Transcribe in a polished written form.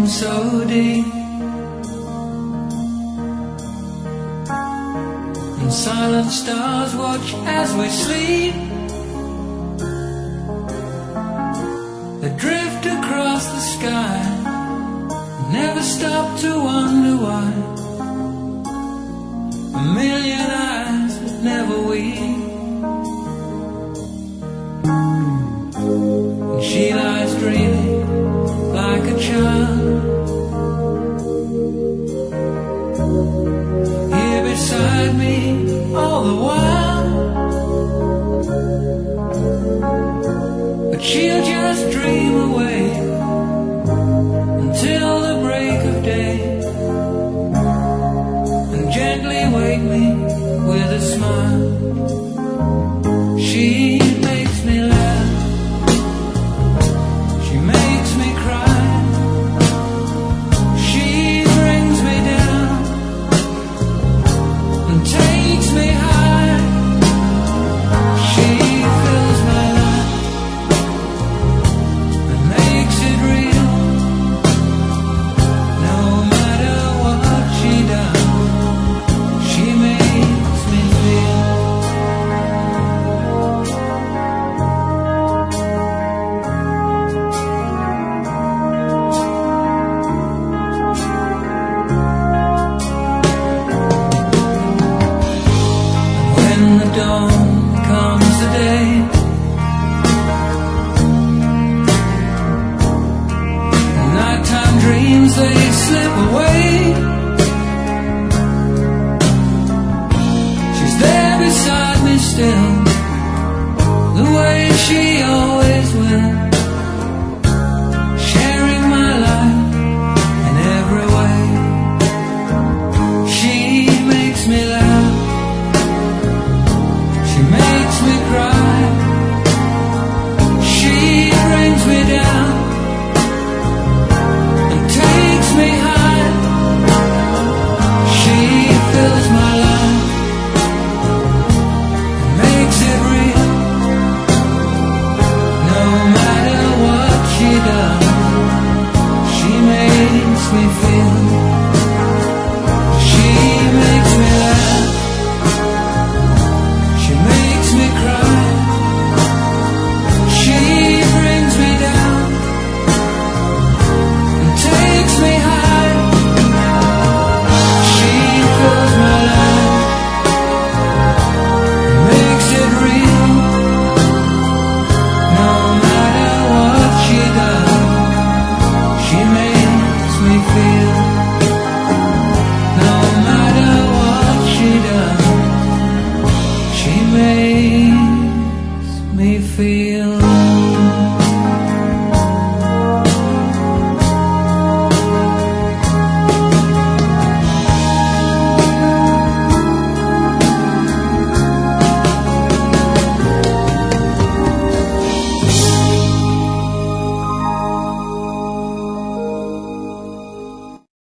down so deep, and silent stars watch as we sleep. They drift across the sky, never stop to wonder why. A million eyes that never weep. And she lies dreaming like a child, here beside me all the while. But she'll just dream away until the break of day, and gently wake me with a smile. She makes me laugh, she makes me cry, she brings me down and takes me high. She fills my life and makes it real. No matter what she does, she makes me feel. When the dawn comes the day, nighttime dreams they slip away. She's there beside me still, the way she always will, sharing my life in every way. She makes me laugh, she makes me cry, she brings me down and takes me high. She fills my life and makes it real. No matter what she does, she makes me feel. She makes me laugh, she makes me cry, she brings me down and takes me high. She fills my life and makes it real. No matter what she does, she makes me feel. No matter what she does, she makes me feel.